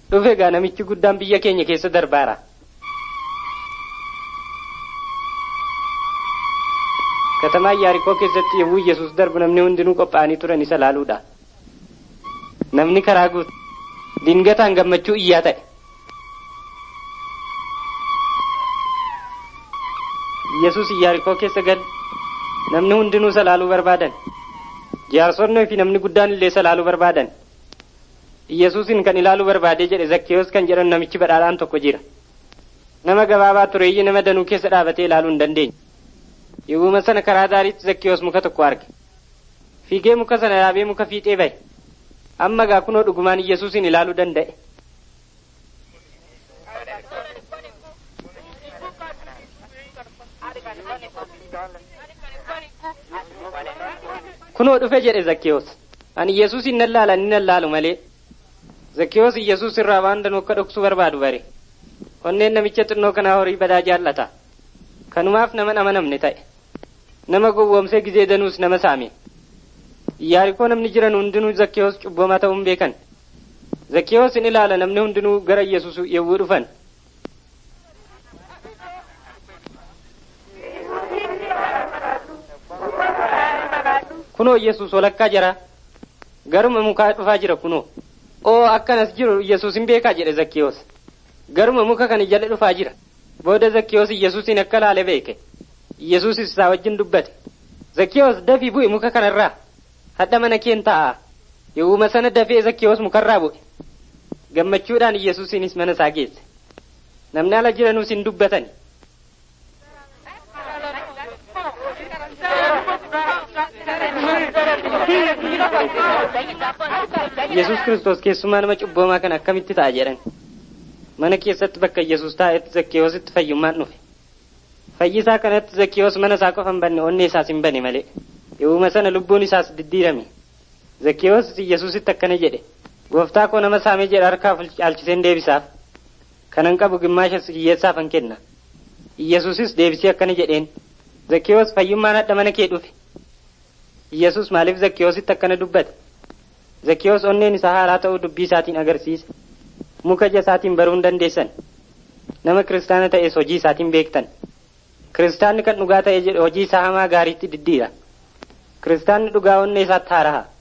dhufe gaa namichi guddaan biyya keenya keessa darbaara. Katamaa Yaarikoo keessatti yommuu Yesuus darbu namni hundinuu qophaa'anii turan isa laaluudha. Namni karaa guutu dingataan gammachuu iyyaa ta'e. Yesuus Yaarikoo keessa gal namni hundinuu isa laaluu barbaadan. Jaarsonnii fi namni guddaan illee isa laaluu barbaadan. Yesuusin kan ilaaluu barbaadee jedhe Zakkeewos kan jedhan namichi badhaadhaan tokko jira. Nama gabaabaa tureeyyii nama danuu keessa dhaabatee ilaaluu hin dandeenye. Yeroo sana karaa daariitti Zakkeewos muka tokko arge. Fiigee muka sana yaabee muka fiixee bahe. Amma gaa kunoo dhugumaan Yesuusin ilaaluu danda'e. Kunoo dhufe jedhe Zakkeewos. Ani Yesuusin nan laala ni nan laalu malee. Zakkeewos Yesuus irraa waan danuu akka dhoksuu barbaadu bare. Onneen namicha xinnoo kanaa horii badaa jaallata. Kanumaaf nama amanamne ta'e. Nama gowwoomsee gizee danuus nama saame. Yaarikoo namni jiran hundinuu Zakkeewos cubbamaa ta'uun beekan. Zakkeewos in ilaala namni hundinuu gara Yesuus yemmuu dhufan. Kunoo Yesuus walakkaa jira. Garuma mukaa dhufaa jira kunoo. Oo akkanas jiru Yesuus hin beekaa jedhe Zakkeewos. Garuma muka kan jala dhufaa jira. Booda Zakkeewos Yesuusin akka laale beeke. Yesuus isaa wajjin dubbate. Zakkeewos dafii bu'e muka kanarraa. Hadha mana keen ta'a. Yeroo sana dafee Zakkeewos mukarraa bu'e. Gammachuudhaan Yesuusinis mana isaa geesse. Namni ala jiranuus hin dubbatan. Yesuus Kiristoos keessumaa nama cubbamaa kan akkamitti ta'a jedhan. Mana keessatti bakka Yesuus taa'etti Zakkeewositti fayyummaan dhufe. Fayyisaa kanatti Zakkeewos mana isaa qofa hin banne onnee isaas hin bane malee. Yeroo sana lubbuun isaas diddiirame. Zakkeewos Yesuusitti akkana jedhe. Gooftaa koo nama saamee jedha harkaaf caalchiseen deebisaaf. Kanan qabu gimmaasha hiyyeessaaf an kenna. Yesuusis deebisee akkana jedheen. Zakkeewos fayyummaan hadha mana kee dhufe. Yesuus maaliif Zakkeewositti akkana dubbate? Zakkeewos onneen isaa haaraa ta'uu dubbii isaatiin agarsiise. Muka ija isaatiin baruu hin dandeessan. Nama kiristaana ta'es hojii isaatiin beektan. Kiristaanni kan dhugaa ta'e jedhe hojii isaa hamaa gaariitti diddiira. Kiristaanni dhugaa onnee isaatti haaraha.